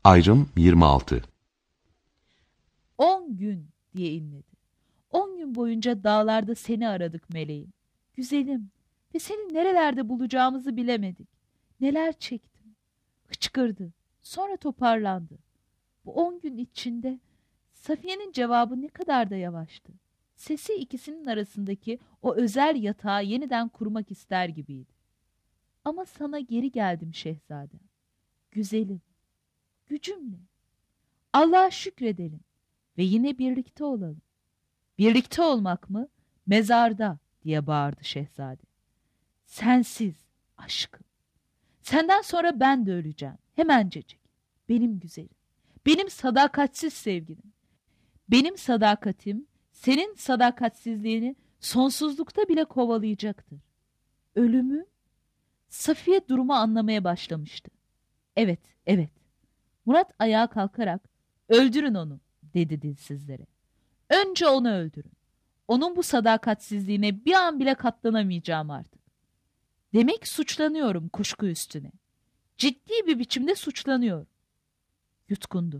Ayrım 26. 10 gün diye inledi. 10 gün boyunca dağlarda seni aradık meleğim. Güzelim ve seni nerelerde bulacağımızı bilemedik. Neler çektim. Hıçkırdı. Sonra toparlandı. Bu 10 gün içinde Safiye'nin cevabı ne kadar da yavaştı. Sesi ikisinin arasındaki o özel yatağı yeniden kurmak ister gibiydi. Ama sana geri geldim şehzadem. Güzelim. Gücümle. Allah'a şükredelim ve yine birlikte olalım. Birlikte olmak mı? Mezarda diye bağırdı şehzade. Sensiz aşkım. Senden sonra ben de öleceğim. Hemencecik. Benim güzelim. Benim sadakatsiz sevgilim. Benim sadakatim senin sadakatsizliğini sonsuzlukta bile kovalayacaktır. Ölümü? Safiye durumu anlamaya başlamıştı. Evet, evet. Murat ayağa kalkarak öldürün onu dedi dilsizlere. Önce onu öldürün. Onun bu sadakatsizliğine bir an bile katlanamayacağım artık. Demek suçlanıyorum kuşku üstüne. Ciddi bir biçimde suçlanıyorum. Yutkundu.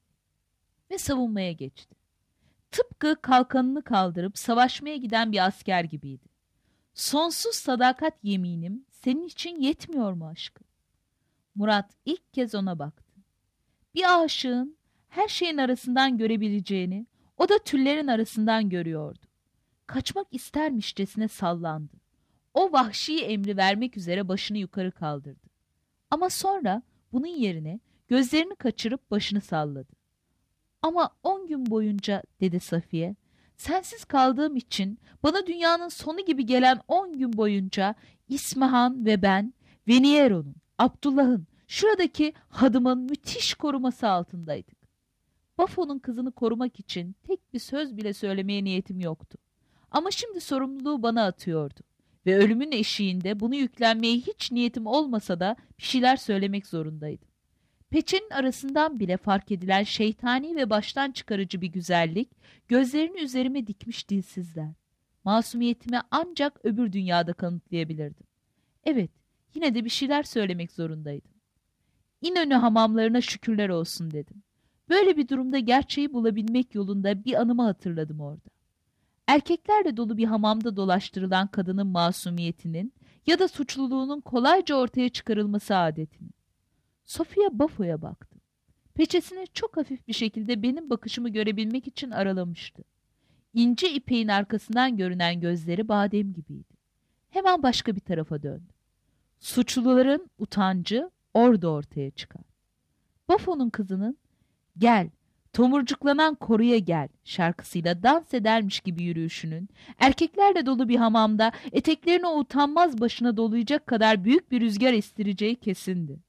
Ve savunmaya geçti. Tıpkı kalkanını kaldırıp savaşmaya giden bir asker gibiydi. Sonsuz sadakat yeminim senin için yetmiyor mu aşkım? Murat ilk kez ona baktı. Bir aşığın her şeyin arasından görebileceğini, o da tüllerin arasından görüyordu. Kaçmak istermişçesine sallandı. O vahşi emri vermek üzere başını yukarı kaldırdı. Ama sonra bunun yerine gözlerini kaçırıp başını salladı. Ama 10 gün boyunca dedi Safiye, sensiz kaldığım için bana dünyanın sonu gibi gelen 10 gün boyunca İsmihan ve ben, Veniero'nun, Abdullah'ın, şuradaki hadımın müthiş koruması altındaydık. Bafo'nun kızını korumak için tek bir söz bile söylemeye niyetim yoktu. Ama şimdi sorumluluğu bana atıyordu. Ve ölümün eşiğinde bunu yüklenmeye hiç niyetim olmasa da bir şeyler söylemek zorundaydım. Peçenin arasından bile fark edilen şeytani ve baştan çıkarıcı bir güzellik, gözlerini üzerime dikmiş dilsizler. Masumiyetimi ancak öbür dünyada kanıtlayabilirdim. Evet, yine de bir şeyler söylemek zorundaydım. İnönü hamamlarına şükürler olsun dedim. Böyle bir durumda gerçeği bulabilmek yolunda bir anımı hatırladım orada. Erkeklerle dolu bir hamamda dolaştırılan kadının masumiyetinin ya da suçluluğunun kolayca ortaya çıkarılması adetinin. Sofia Bafo'ya baktı. Peçesini çok hafif bir şekilde benim bakışımı görebilmek için aralamıştı. İnce ipeğin arkasından görünen gözleri badem gibiydi. Hemen başka bir tarafa döndü. Suçluların utancı orada ortaya çıkar. Bafo'nun kızının "Gel, tomurcuklanan koruya gel" şarkısıyla dans edermiş gibi yürüyüşünün, erkeklerle dolu bir hamamda eteklerini o utanmaz başına dolayacak kadar büyük bir rüzgar estireceği kesindi.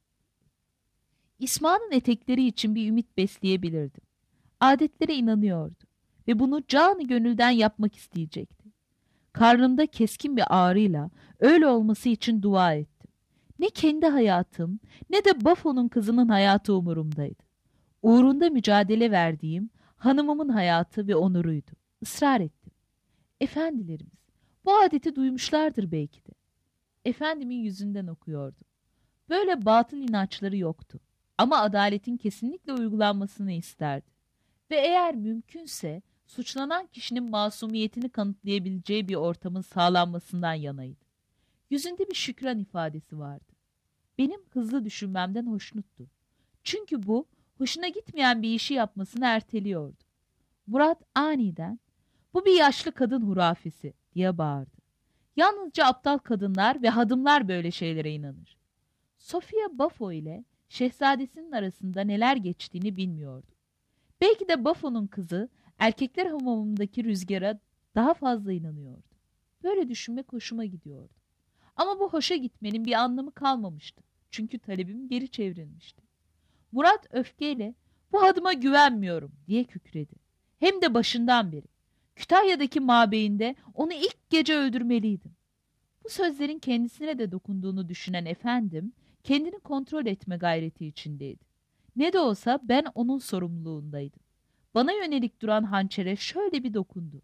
İsma'nın etekleri için bir ümit besleyebilirdim. Adetlere inanıyordu ve bunu canı gönülden yapmak isteyecekti. Karnımda keskin bir ağrıyla öyle olması için dua ettim. Ne kendi hayatım ne de Bafo'nun kızının hayatı umurumdaydı. Uğrunda mücadele verdiğim hanımımın hayatı ve onuruydu. Israr ettim. Efendilerimiz bu adeti duymuşlardır belki de. Efendimin yüzünden okuyordum. Böyle batıl inançları yoktu. Ama adaletin kesinlikle uygulanmasını isterdi. Ve eğer mümkünse suçlanan kişinin masumiyetini kanıtlayabileceği bir ortamın sağlanmasından yanaydı. Yüzünde bir şükran ifadesi vardı. Benim hızlı düşünmemden hoşnuttu. Çünkü bu hoşuna gitmeyen bir işi yapmasını erteliyordu. Murat aniden "Bu bir yaşlı kadın hurafesi" diye bağırdı. Yalnızca aptal kadınlar ve hadımlar böyle şeylere inanır. Sofia Bafo ile şehzadesinin arasında neler geçtiğini bilmiyordu. Belki de Bafo'nun kızı erkekler hamamındaki rüzgara daha fazla inanıyordu. Böyle düşünmek hoşuma gidiyordu. Ama bu hoşa gitmenin bir anlamı kalmamıştı. Çünkü talebim geri çevrilmişti. Murat öfkeyle "Bu hadıma güvenmiyorum" diye kükredi. Hem de başından beri. Kütahya'daki mabeyinde onu ilk gece öldürmeliydim. Bu sözlerin kendisine de dokunduğunu düşünen efendim, kendini kontrol etme gayreti içindeydi. Ne de olsa ben onun sorumluluğundaydım. Bana yönelik duran hançere şöyle bir dokundu.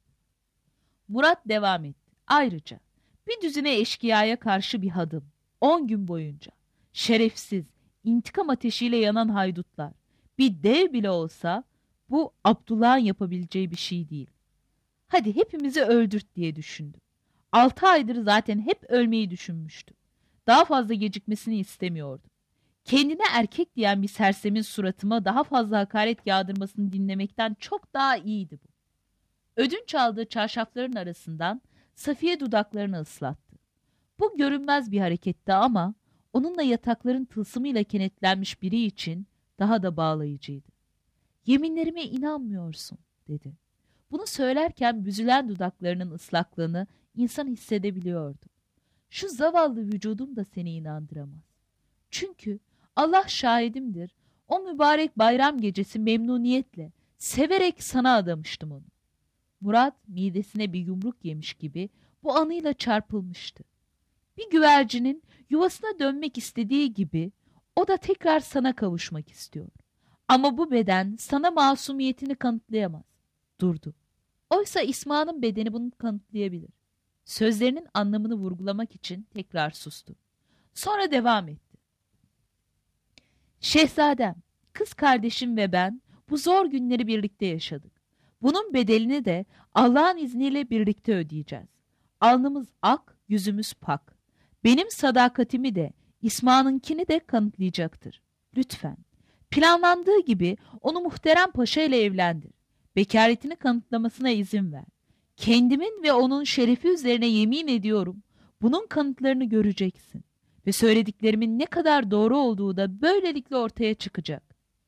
Murat devam etti. Ayrıca bir düzine eşkıyaya karşı bir hadım. 10 gün boyunca. Şerefsiz, intikam ateşiyle yanan haydutlar. Bir dev bile olsa bu Abdullah'ın yapabileceği bir şey değil. Hadi hepimizi öldürt diye düşündüm. 6 aydır zaten hep ölmeyi düşünmüştüm. Daha fazla gecikmesini istemiyordum. Kendine erkek diyen bir sersemin suratıma daha fazla hakaret yağdırmasını dinlemekten çok daha iyiydi bu. Ödünç aldığı çarşafların arasından Safiye dudaklarını ıslattı. Bu görünmez bir hareketti ama onunla yatakların tılsımıyla kenetlenmiş biri için daha da bağlayıcıydı. "Yeminlerime inanmıyorsun," dedi. Bunu söylerken büzülen dudaklarının ıslaklığını insan hissedebiliyordu. "Şu zavallı vücudum da seni inandıramaz. Çünkü Allah şahidimdir, o mübarek bayram gecesi memnuniyetle, severek sana adamıştım onu." Murat midesine bir yumruk yemiş gibi bu anıyla çarpılmıştı. Bir güvercinin yuvasına dönmek istediği gibi o da tekrar sana kavuşmak istiyor. Ama bu beden sana masumiyetini kanıtlayamaz. Durdu. Oysa İsma'nın bedeni bunu kanıtlayabilir. Sözlerinin anlamını vurgulamak için tekrar sustu. Sonra devam etti. "Şehzadem, kız kardeşim ve ben bu zor günleri birlikte yaşadık. Bunun bedelini de Allah'ın izniyle birlikte ödeyeceğiz. Alnımız ak, yüzümüz pak. Benim sadakatimi de İsma'nınkini de kanıtlayacaktır. Lütfen, planlandığı gibi onu muhterem paşa ile evlendir. Bekaretini kanıtlamasına izin ver. Kendimin ve onun şerefi üzerine yemin ediyorum, bunun kanıtlarını göreceksin. Ve söylediklerimin ne kadar doğru olduğu da böylelikle ortaya çıkacak.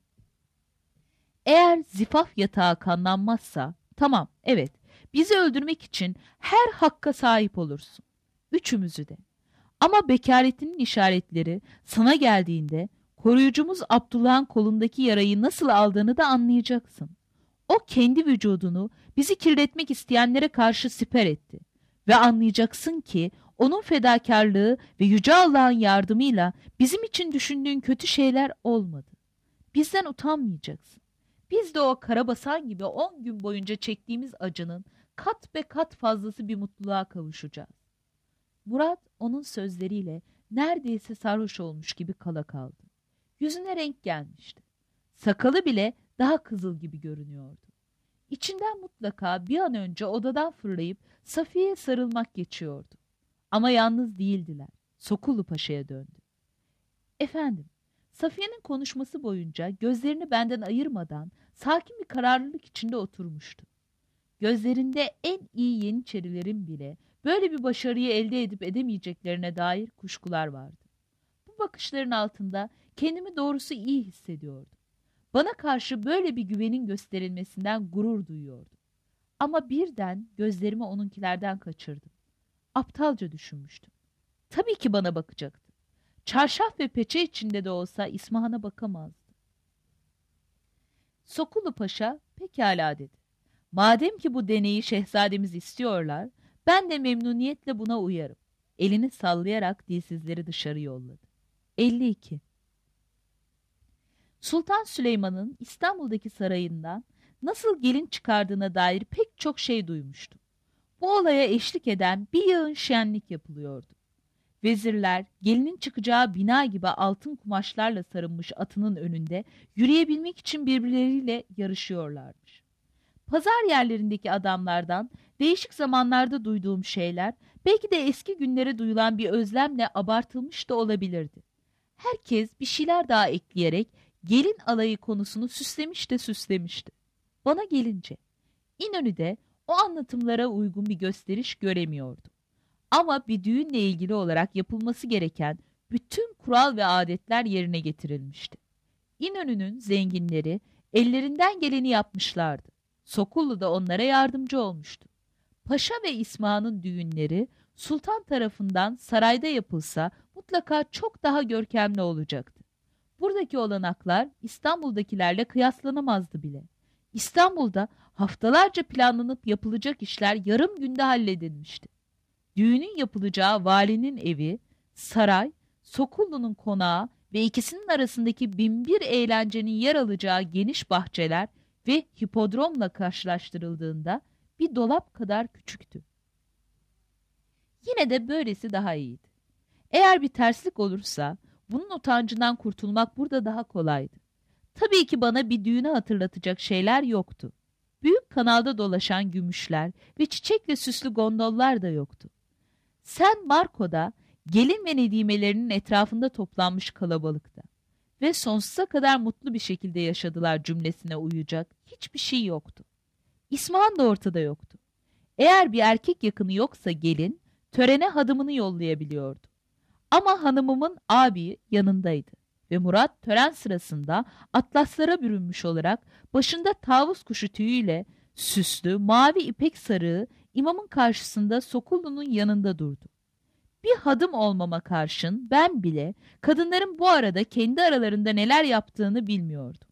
Eğer zifaf yatağı kanlanmazsa, tamam, evet, bizi öldürmek için her hakka sahip olursun. Üçümüzü de. Ama bekaretinin işaretleri sana geldiğinde koruyucumuz Abdullah'ın kolundaki yarayı nasıl aldığını da anlayacaksın. O kendi vücudunu bizi kirletmek isteyenlere karşı siper etti. Ve anlayacaksın ki onun fedakarlığı ve Yüce Allah'ın yardımıyla bizim için düşündüğün kötü şeyler olmadı. Bizden utanmayacaksın. Biz de o karabasan gibi 10 gün boyunca çektiğimiz acının kat be kat fazlası bir mutluluğa kavuşacağız." Murat onun sözleriyle neredeyse sarhoş olmuş gibi kala kaldı. Yüzüne renk gelmişti. Sakalı bile daha kızıl gibi görünüyordu. İçinden mutlaka bir an önce odadan fırlayıp Safiye'ye sarılmak geçiyordu. Ama yalnız değildiler. Sokullu Paşa'ya döndü. "Efendim," Safiye'nin konuşması boyunca gözlerini benden ayırmadan sakin bir kararlılık içinde oturmuştu. Gözlerinde en iyi Yeniçerilerin bile böyle bir başarıyı elde edip edemeyeceklerine dair kuşkular vardı. Bu bakışların altında kendimi doğrusu iyi hissediyordum. Bana karşı böyle bir güvenin gösterilmesinden gurur duyuyordum. Ama birden gözlerimi onunkilerden kaçırdım. Aptalca düşünmüştüm. Tabii ki bana bakacaktı. Çarşaf ve peçe içinde de olsa İsmahan'a bakamazdı. Sokullu Paşa pekala dedi. "Madem ki bu deneyi şehzademiz istiyorlar, ben de memnuniyetle buna uyarım." Elini sallayarak dilsizleri dışarı yolladı. 52. Sultan Süleyman'ın İstanbul'daki sarayından nasıl gelin çıkardığına dair pek çok şey duymuştum. Bu olaya eşlik eden bir yığın şenlik yapılıyordu. Vezirler gelinin çıkacağı bina gibi altın kumaşlarla sarılmış atının önünde yürüyebilmek için birbirleriyle yarışıyorlarmış. Pazar yerlerindeki adamlardan değişik zamanlarda duyduğum şeyler belki de eski günlere duyulan bir özlemle abartılmış da olabilirdi. Herkes bir şeyler daha ekleyerek gelin alayı konusunu süslemiş de süslemişti. Bana gelince İnönü'de o anlatımlara uygun bir gösteriş göremiyordum. Ama bir düğünle ilgili olarak yapılması gereken bütün kural ve adetler yerine getirilmişti. İnönü'nün zenginleri ellerinden geleni yapmışlardı. Sokullu da onlara yardımcı olmuştu. Paşa ve İsmail'in düğünleri sultan tarafından sarayda yapılsa mutlaka çok daha görkemli olacaktı. Buradaki olanaklar İstanbul'dakilerle kıyaslanamazdı bile. İstanbul'da haftalarca planlanıp yapılacak işler yarım günde halledilmişti. Düğünün yapılacağı valinin evi, saray, Sokullu'nun konağı ve ikisinin arasındaki binbir eğlencenin yer alacağı geniş bahçeler ve hipodromla karşılaştırıldığında bir dolap kadar küçüktü. Yine de böylesi daha iyiydi. Eğer bir terslik olursa Bunun utancından kurtulmak burada daha kolaydı. Tabii ki bana bir düğünü hatırlatacak şeyler yoktu. Büyük kanalda dolaşan gümüşler ve çiçekle süslü gondollar da yoktu. San Marco'da gelin ve nedimelerinin etrafında toplanmış kalabalıkta ve sonsuza kadar mutlu bir şekilde yaşadılar cümlesine uyacak hiçbir şey yoktu. İsmail da ortada yoktu. Eğer bir erkek yakını yoksa gelin törene hadımını yollayabiliyordu. Ama hanımımın abi yanındaydı ve Murat tören sırasında atlaslara bürünmüş olarak başında tavus kuşu tüyüyle süslü mavi ipek sarığı imamın karşısında Sokullu'nun yanında durdu. Bir hadım olmama karşın ben bile kadınların bu arada kendi aralarında neler yaptığını bilmiyordum.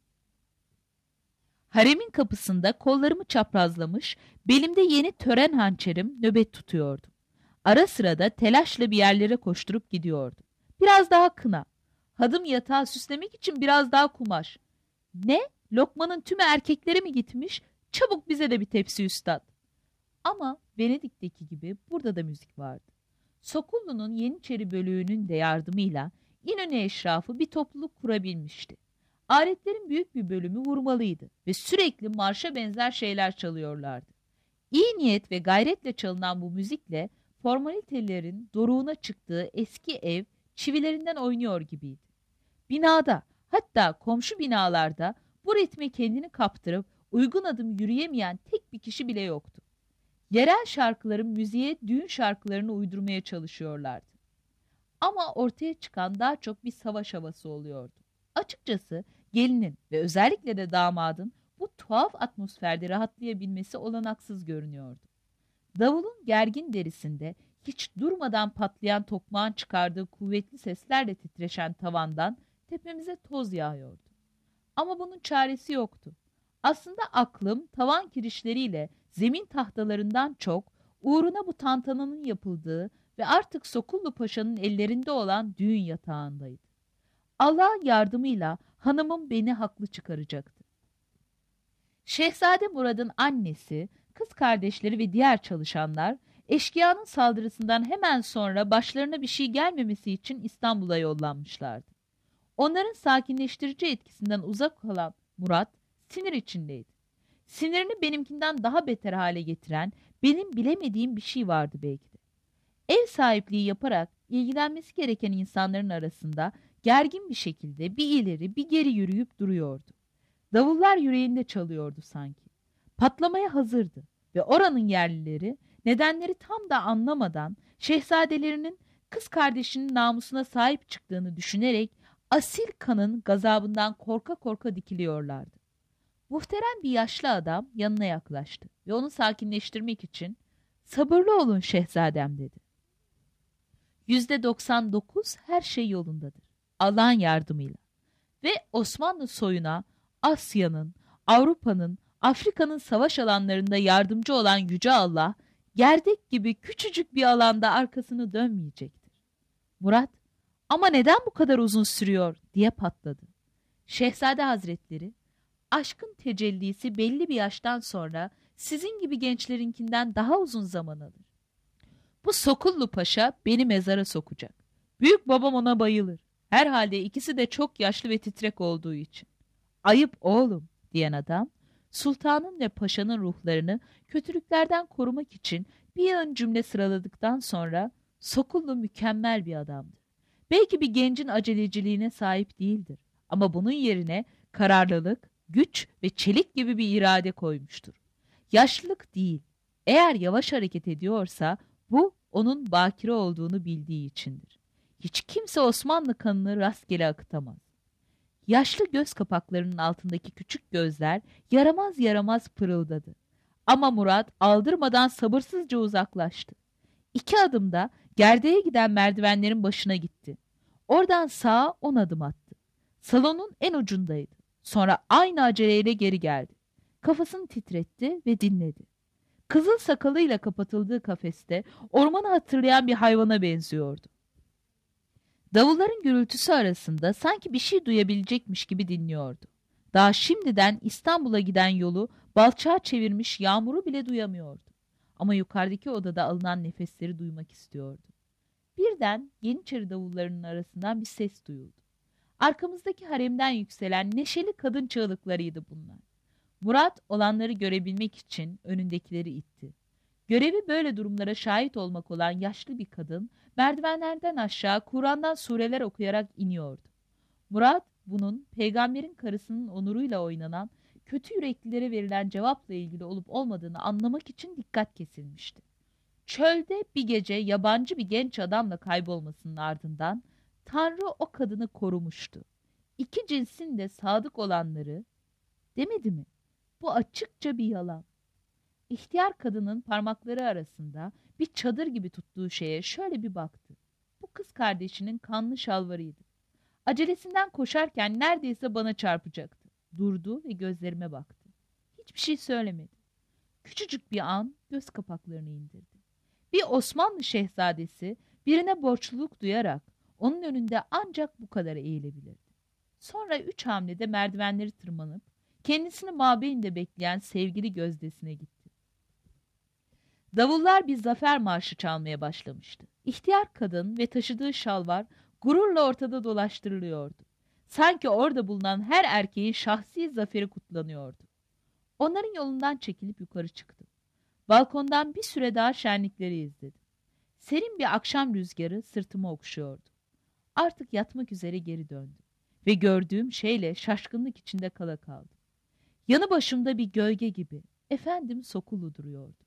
Haremin kapısında kollarımı çaprazlamış, belimde yeni tören hançerim nöbet tutuyordum. Ara sıra da telaşla bir yerlere koşturup gidiyordum. Biraz daha kına, hadım yatağı süslemek için biraz daha kumaş. Ne? Lokmanın tümü erkeklere mi gitmiş? Çabuk bize de bir tepsi üstad. Ama Venedik'teki gibi burada da müzik vardı. Sokullu'nun Yeniçeri bölüğünün de yardımıyla İnönü eşrafı bir topluluk kurabilmişti. Aletlerin büyük bir bölümü vurmalıydı ve sürekli marşa benzer şeyler çalıyorlardı. İyi niyet ve gayretle çalınan bu müzikle formalitelerin doruğuna çıktığı eski ev çivilerinden oynuyor gibiydi. Binada, hatta komşu binalarda bu ritme kendini kaptırıp uygun adım yürüyemeyen tek bir kişi bile yoktu. Yerel şarkıların müziğe düğün şarkılarını uydurmaya çalışıyorlardı. Ama ortaya çıkan daha çok bir savaş havası oluyordu. Açıkçası gelinin ve özellikle de damadın bu tuhaf atmosferde rahatlayabilmesi olanaksız görünüyordu. Davulun gergin derisinde hiç durmadan patlayan tokmağın çıkardığı kuvvetli seslerle titreşen tavandan tepemize toz yağıyordu. Ama bunun çaresi yoktu. Aslında aklım tavan kirişleriyle zemin tahtalarından çok uğruna bu tantananın yapıldığı ve artık Sokullu Paşa'nın ellerinde olan düğün yatağındaydı. Allah'ın yardımıyla hanımım beni haklı çıkaracaktı. Şehzade Murad'ın annesi, kız kardeşleri ve diğer çalışanlar eşkıyanın saldırısından hemen sonra başlarına bir şey gelmemesi için İstanbul'a yollanmışlardı. Onların sakinleştirici etkisinden uzak kalan Murat sinir içindeydi. Sinirini benimkinden daha beter hale getiren benim bilemediğim bir şey vardı belki de. Ev sahipliği yaparak ilgilenmesi gereken insanların arasında gergin bir şekilde bir ileri bir geri yürüyüp duruyordu. Davullar yüreğinde çalıyordu sanki. Patlamaya hazırdı ve oranın yerlileri nedenleri tam da anlamadan şehzadelerinin kız kardeşinin namusuna sahip çıktığını düşünerek asil kanın gazabından korka korka dikiliyorlardı. Muhterem bir yaşlı adam yanına yaklaştı ve onu sakinleştirmek için "Sabırlı olun şehzadem" dedi. %99 her şey yolundadır Allah'ın yardımıyla. Ve Osmanlı soyuna Asya'nın, Avrupa'nın, Afrika'nın savaş alanlarında yardımcı olan Yüce Allah, gerdek gibi küçücük bir alanda arkasını dönmeyecektir. Murat, "Ama neden bu kadar uzun sürüyor?" diye patladı. Şehzade Hazretleri, "Aşkın tecellisi belli bir yaştan sonra sizin gibi gençlerinkinden daha uzun zaman alır. Bu Sokullu Paşa beni mezara sokacak. Büyük babam ona bayılır. Herhalde ikisi de çok yaşlı ve titrek olduğu için." "Ayıp oğlum" diyen adam, sultanın ve paşanın ruhlarını kötülüklerden korumak için bir yığın cümle sıraladıktan sonra Sokullu mükemmel bir adamdı. Belki bir gencin aceleciliğine sahip değildir ama bunun yerine kararlılık, güç ve çelik gibi bir irade koymuştur. Yaşlılık değil, eğer yavaş hareket ediyorsa bu onun bakire olduğunu bildiği içindir. Hiç kimse Osmanlı kanını rastgele akıtamaz. Yaşlı göz kapaklarının altındaki küçük gözler yaramaz yaramaz pırıldadı. Ama Murat aldırmadan sabırsızca uzaklaştı. 2 adımda gerdeğe giden merdivenlerin başına gitti. Oradan sağa 10 adım attı. Salonun en ucundaydı. Sonra aynı aceleyle geri geldi. Kafasını titretti ve dinledi. Kızıl sakalıyla kapatıldığı kafeste ormanı hatırlayan bir hayvana benziyordu. Davulların gürültüsü arasında sanki bir şey duyabilecekmiş gibi dinliyordu. Daha şimdiden İstanbul'a giden yolu balçağa çevirmiş yağmuru bile duyamıyordu. Ama yukarıdaki odada alınan nefesleri duymak istiyordu. Birden Yeniçeri davullarının arasından bir ses duyuldu. Arkamızdaki haremden yükselen neşeli kadın çığlıklarıydı bunlar. Murat olanları görebilmek için önündekileri itti. Görevi böyle durumlara şahit olmak olan yaşlı bir kadın merdivenlerden aşağı Kur'an'dan sureler okuyarak iniyordu. Murat bunun peygamberin karısının onuruyla oynanan kötü yüreklilere verilen cevapla ilgili olup olmadığını anlamak için dikkat kesilmişti. Çölde bir gece yabancı bir genç adamla kaybolmasının ardından Tanrı o kadını korumuştu. İki cinsin de sadık olanları demedi mi? Bu açıkça bir yalan. İhtiyar kadının parmakları arasında bir çadır gibi tuttuğu şeye şöyle bir baktı. Bu kız kardeşinin kanlı şalvarıydı. Acelesinden koşarken neredeyse bana çarpacaktı. Durdu ve gözlerime baktı. Hiçbir şey söylemedi. Küçücük bir an göz kapaklarını indirdi. Bir Osmanlı şehzadesi birine borçluluk duyarak onun önünde ancak bu kadar eğilebilirdi. Sonra 3 hamlede merdivenleri tırmanıp kendisini mabeyinde bekleyen sevgili gözdesine gitti. Davullar bir zafer marşı çalmaya başlamıştı. İhtiyar kadın ve taşıdığı şalvar gururla ortada dolaştırılıyordu. Sanki orada bulunan her erkeğin şahsi zaferi kutlanıyordu. Onların yolundan çekilip yukarı çıktım. Balkondan bir süre daha şenlikleri izledim. Serin bir akşam rüzgarı sırtımı okşuyordu. Artık yatmak üzere geri döndüm. Ve gördüğüm şeyle şaşkınlık içinde kala kaldım. Yanı başımda bir gölge gibi efendim Sokulu duruyordu.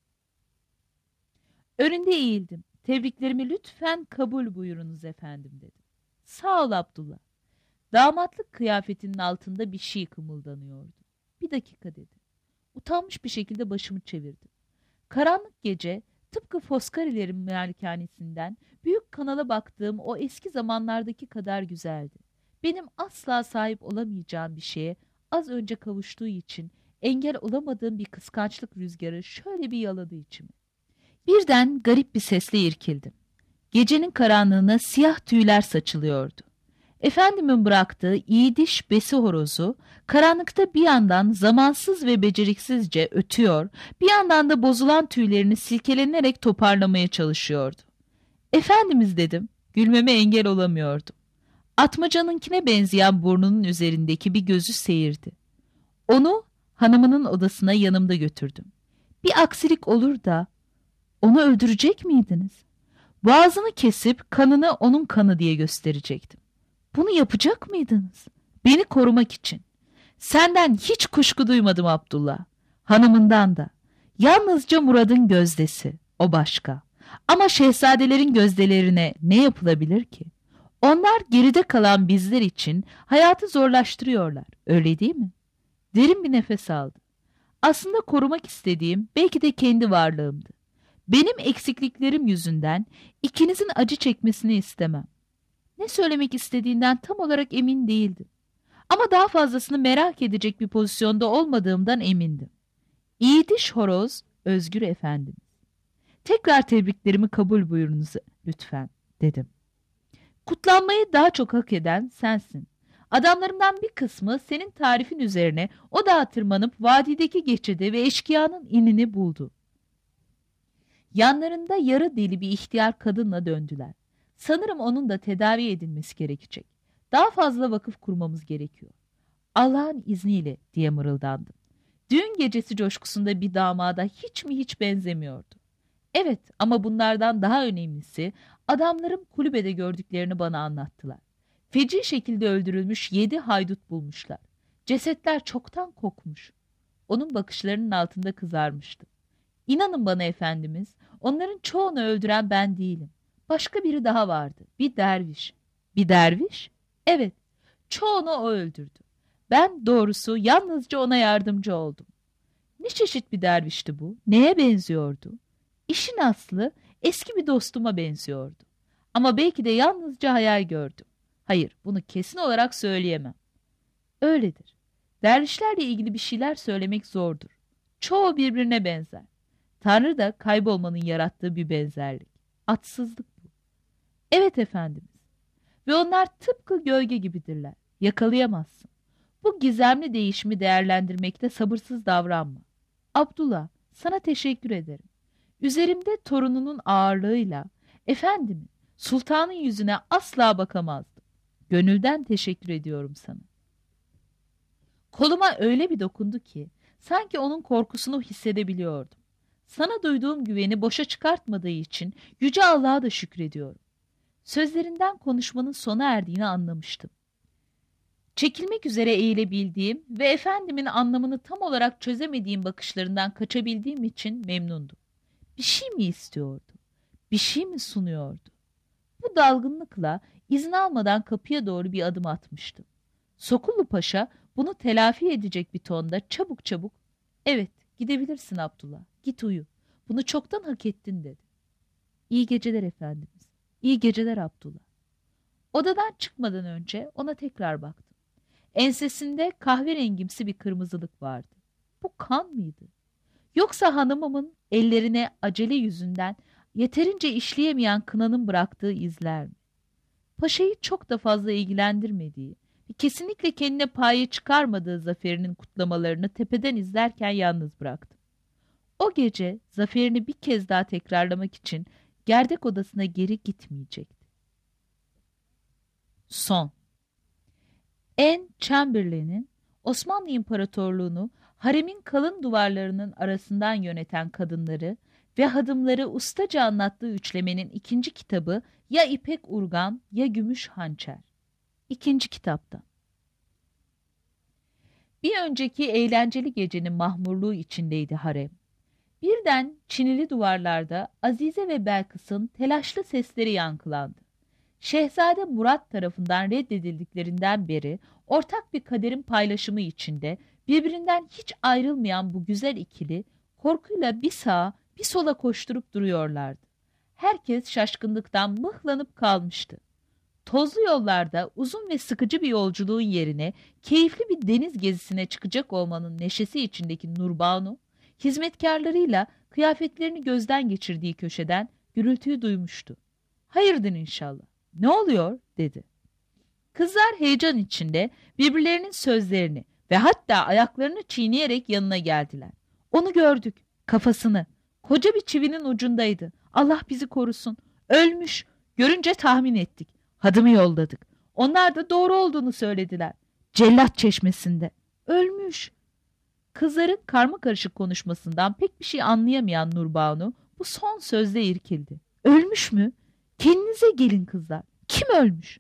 Önünde eğildim. Tebriklerimi lütfen kabul buyurunuz efendim dedim. Sağ ol Abdullah. Damatlık kıyafetinin altında bir şey kımıldanıyordu. Bir dakika dedi. Utanmış bir şekilde başımı çevirdim. Karanlık gece tıpkı Foscari'lerin malikanesinden büyük kanala baktığım o eski zamanlardaki kadar güzeldi. Benim asla sahip olamayacağım bir şeye az önce kavuştuğu için engel olamadığım bir kıskançlık rüzgarı şöyle bir yaladı içimi. Birden garip bir sesle irkildim. Gecenin karanlığına siyah tüyler saçılıyordu. Efendimin bıraktığı iyi diş besi horozu karanlıkta bir yandan zamansız ve beceriksizce ötüyor, bir yandan da bozulan tüylerini silkelenerek toparlamaya çalışıyordu. Efendimiz dedim, gülmeme engel olamıyordum. Atmacanınkine benzeyen burnunun üzerindeki bir gözü seyirdi. Onu hanımının odasına yanımda götürdüm. Bir aksilik olur da onu öldürecek miydiniz? Boğazını kesip kanını onun kanı diye gösterecektim. Bunu yapacak mıydınız? Beni korumak için. Senden hiç kuşku duymadım Abdullah. Hanımından da. Yalnızca Murad'ın gözdesi. O başka. Ama şehzadelerin gözdelerine ne yapılabilir ki? Onlar geride kalan bizler için hayatı zorlaştırıyorlar. Öyle değil mi? Derin bir nefes aldı. Aslında korumak istediğim belki de kendi varlığımdı. Benim eksikliklerim yüzünden ikinizin acı çekmesini istemem. Ne söylemek istediğinden tam olarak emin değildim. Ama daha fazlasını merak edecek bir pozisyonda olmadığımdan emindim. İyi diş horoz, Özgür efendim. Tekrar tebriklerimi kabul buyurunuz lütfen, dedim. Kutlanmayı daha çok hak eden sensin. Adamlarımdan bir kısmı senin tarifin üzerine o dağa tırmanıp vadideki geçidi ve eşkıyanın inini buldu. Yanlarında yarı deli bir ihtiyar kadınla döndüler. Sanırım onun da tedavi edilmesi gerekecek. Daha fazla vakıf kurmamız gerekiyor. Allah'ın izniyle diye mırıldandım. Düğün gecesi coşkusunda bir damada hiç mi hiç benzemiyordu. Evet ama bunlardan daha önemlisi adamlarım kulübede gördüklerini bana anlattılar. Feci şekilde öldürülmüş 7 haydut bulmuşlar. Cesetler çoktan kokmuş. Onun bakışlarının altında kızarmıştı. İnanın bana efendimiz, onların çoğunu öldüren ben değilim. Başka biri daha vardı. Bir derviş. Bir derviş? Evet. Çoğunu o öldürdü. Ben doğrusu yalnızca ona yardımcı oldum. Ne çeşit bir dervişti bu? Neye benziyordu? İşin aslı eski bir dostuma benziyordu. Ama belki de yalnızca hayal gördüm. Hayır, bunu kesin olarak söyleyemem. Öyledir. Dervişlerle ilgili bir şeyler söylemek zordur. Çoğu birbirine benzer. Tanrı da kaybolmanın yarattığı bir benzerlik. Atsızlık bu. Evet efendimiz. Ve onlar tıpkı gölge gibidirler. Yakalayamazsın. Bu gizemli değişimi değerlendirmekte sabırsız davranma. Abdullah, sana teşekkür ederim. Üzerimde torununun ağırlığıyla, efendimin, Sultanın yüzüne asla bakamazdım. Gönülden teşekkür ediyorum sana. Koluma öyle bir dokundu ki sanki onun korkusunu hissedebiliyordum. Sana duyduğum güveni boşa çıkartmadığı için Yüce Allah'a da şükrediyorum. Sözlerinden konuşmanın sona erdiğini anlamıştım. Çekilmek üzere eğilebildiğim ve efendimin anlamını tam olarak çözemediğim bakışlarından kaçabildiğim için memnundum. Bir şey mi istiyordu? Bir şey mi sunuyordu? Bu dalgınlıkla izin almadan kapıya doğru bir adım atmıştım. Sokullu Paşa bunu telafi edecek bir tonda çabuk çabuk "Evet, gidebilirsin Abdullah, git uyu. Bunu çoktan hak ettin." dedi. "İyi geceler efendimiz. İyi geceler Abdullah." Odadan çıkmadan önce ona tekrar baktım. Ensesinde kahverengimsi bir kırmızılık vardı. Bu kan mıydı? Yoksa hanımımın ellerine acele yüzünden yeterince işleyemeyen kınanın bıraktığı izler mi? Paşayı çok da fazla ilgilendirmediği ve kesinlikle kendine paye çıkarmadığı zaferinin kutlamalarını tepeden izlerken yalnız bıraktım. O gece zaferini bir kez daha tekrarlamak için gerdek odasına geri gitmeyecekti. Son. Anne Chamberlain'in Osmanlı İmparatorluğunu haremin kalın duvarlarının arasından yöneten kadınları ve hadımları ustaca anlattığı üçlemenin ikinci kitabı ya İpek Urgan ya Gümüş Hançer. İkinci kitaptan. Bir önceki eğlenceli gecenin mahmurluğu içindeydi harem. Birden çinili duvarlarda Azize ve Belkıs'ın telaşlı sesleri yankılandı. Şehzade Murat tarafından reddedildiklerinden beri ortak bir kaderin paylaşımı içinde birbirinden hiç ayrılmayan bu güzel ikili korkuyla bir sağa bir sola koşturup duruyorlardı. Herkes şaşkınlıktan mıhlanıp kalmıştı. Tozlu yollarda uzun ve sıkıcı bir yolculuğun yerine keyifli bir deniz gezisine çıkacak olmanın neşesi içindeki Nurbanu, hizmetkarlarıyla kıyafetlerini gözden geçirdiği köşeden gürültüyü duymuştu. "Hayırdır inşallah. Ne oluyor?" dedi. Kızlar heyecan içinde birbirlerinin sözlerini ve hatta ayaklarını çiğneyerek yanına geldiler. "Onu gördük. Kafasını. Koca bir çivinin ucundaydı. Allah bizi korusun. Ölmüş. Görünce tahmin ettik. Hadımı yolladık. Onlar da doğru olduğunu söylediler. Cellat Çeşmesi'nde. Ölmüş." Kızların karmakarışık konuşmasından pek bir şey anlayamayan Nurbanu bu son sözle irkildi. "Ölmüş mü? Kendinize gelin kızlar. Kim ölmüş?"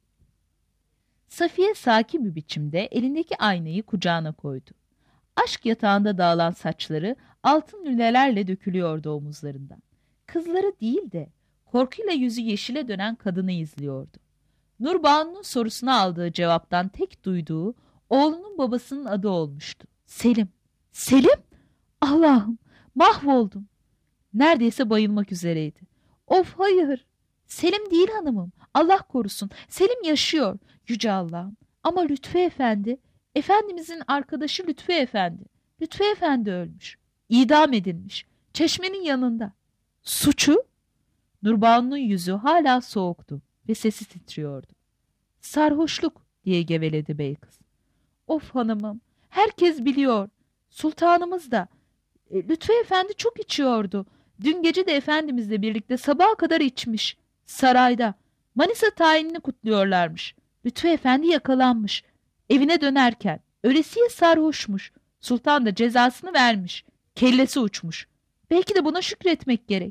Safiye sakin bir biçimde elindeki aynayı kucağına koydu. Aşk yatağında dağılan saçları altın lülelerle dökülüyordu omuzlarından. Kızları değil de korkuyla yüzü yeşile dönen kadını izliyordu. Nurbanu'nun sorusuna aldığı cevaptan tek duyduğu oğlunun babasının adı olmuştu. Selim. Selim? Allah'ım, mahvoldum. Neredeyse bayılmak üzereydi. Of, hayır. Selim değil hanımım. Allah korusun. Selim yaşıyor. Yüce Allah'ım. Ama Lütfü Efendi, Efendimizin arkadaşı Lütfü Efendi. Lütfü Efendi ölmüş. İdam edilmiş. Çeşmenin yanında. Suçu? Nurbanu'nun yüzü hala soğuktu ve sesi titriyordu. Sarhoşluk diye geveledi bey kız. Of hanımım. Herkes biliyor. Sultanımız da. Lütfü Efendi çok içiyordu. Dün gece de Efendimizle birlikte sabaha kadar içmiş. Sarayda. Manisa tayinini kutluyorlarmış. Lütfü Efendi yakalanmış. Evine dönerken. Ölesiye sarhoşmuş. Sultan da cezasını vermiş. Kellesi uçmuş. Belki de buna şükretmek gerek.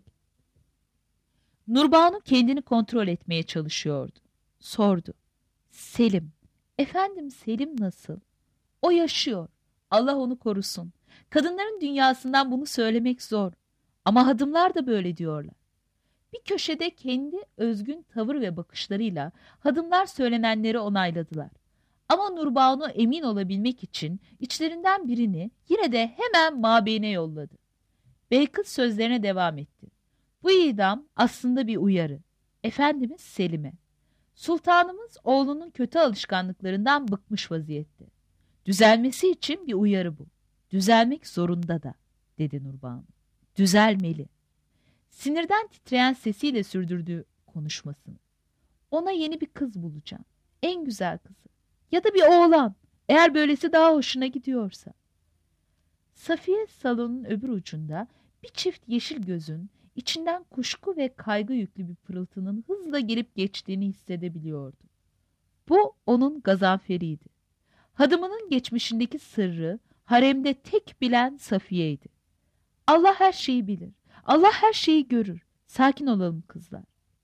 Nurbanu kendini kontrol etmeye çalışıyordu. Sordu. Selim. Efendim Selim nasıl? O yaşıyor. Allah onu korusun. Kadınların dünyasından bunu söylemek zor. Ama hadımlar da böyle diyorlar. Bir köşede kendi özgün tavır ve bakışlarıyla hadımlar söylenenleri onayladılar. Ama Nurbanu emin olabilmek için içlerinden birini yine de hemen mabeyine yolladı. Belkıs sözlerine devam etti. Bu idam aslında bir uyarı. Efendimiz Selim'e. Sultanımız oğlunun kötü alışkanlıklarından bıkmış vaziyette. Düzelmesi için bir uyarı bu. Düzelmek zorunda da, dedi Nurbanu. Düzelmeli. Sinirden titreyen sesiyle sürdürdü konuşmasını. Ona yeni bir kız bulacağım. En güzel kızı. Ya da bir oğlan. Eğer böylesi daha hoşuna gidiyorsa. Safiye salonun öbür ucunda bir çift yeşil gözün içinden kuşku ve kaygı yüklü bir pırıltının hızla gelip geçtiğini hissedebiliyordu. Bu onun Gazanfer'iydi. Hadımının geçmişindeki sırrı haremde tek bilen Safiye'ydi. Allah her şeyi bilir. Allah her şeyi görür. Sakin olalım kızlar.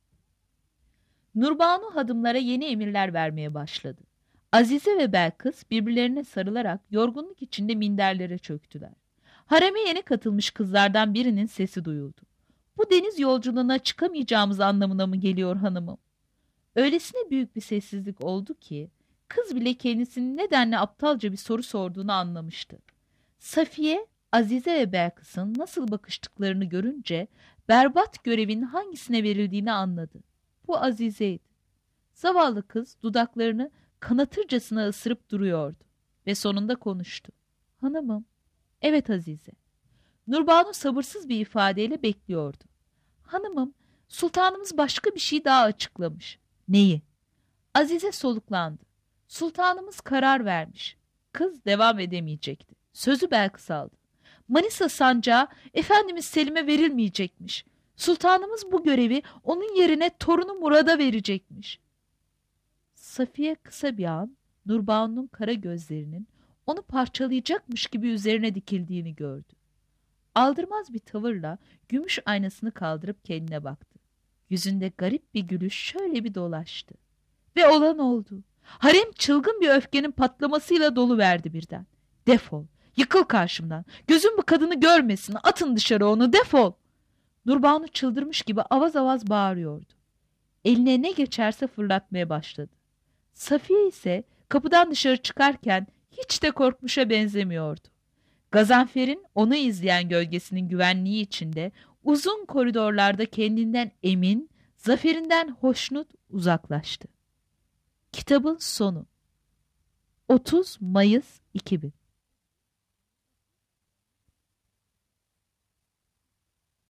Nurbanu hadımlara yeni emirler vermeye başladı. Azize ve Belkıs birbirlerine sarılarak yorgunluk içinde minderlere çöktüler. Hareme yeni katılmış kızlardan birinin sesi duyuldu. Bu deniz yolculuğuna çıkamayacağımız anlamına mı geliyor hanımım? Öylesine büyük bir sessizlik oldu ki kız bile kendisinin nedenle aptalca bir soru sorduğunu anlamıştı. Safiye, Azize ve Belkıs'ın nasıl bakıştıklarını görünce berbat görevin hangisine verildiğini anladı. Bu Azize'ydi. Zavallı kız dudaklarını kanatırcasına ısırıp duruyordu ve sonunda konuştu. Hanımım, evet Azize. Nurbanu sabırsız bir ifadeyle bekliyordu. Hanımım, sultanımız başka bir şey daha açıklamış. Neyi? Azize soluklandı. Sultanımız karar vermiş. Kız devam edemeyecekti. Sözü Belkıs aldı. Manisa sancağı Efendimiz Selim'e verilmeyecekmiş. Sultanımız bu görevi onun yerine torunu Murad'a verecekmiş. Safiye kısa bir an Nurbanu'nun kara gözlerinin onu parçalayacakmış gibi üzerine dikildiğini gördü. Aldırmaz bir tavırla gümüş aynasını kaldırıp kendine baktı. Yüzünde garip bir gülüş şöyle bir dolaştı. Ve olan oldu. Harem çılgın bir öfkenin patlamasıyla doluverdi birden. Defol, yıkıl karşımdan. Gözüm bu kadını görmesin, atın dışarı onu, defol. Nurbanu çıldırmış gibi avaz avaz bağırıyordu. Eline ne geçerse fırlatmaya başladı. Safiye ise kapıdan dışarı çıkarken hiç de korkmuşa benzemiyordu. Gazanfer'in onu izleyen gölgesinin güvenliği içinde uzun koridorlarda kendinden emin, zaferinden hoşnut uzaklaştı. Kitabın sonu. 30 Mayıs 2000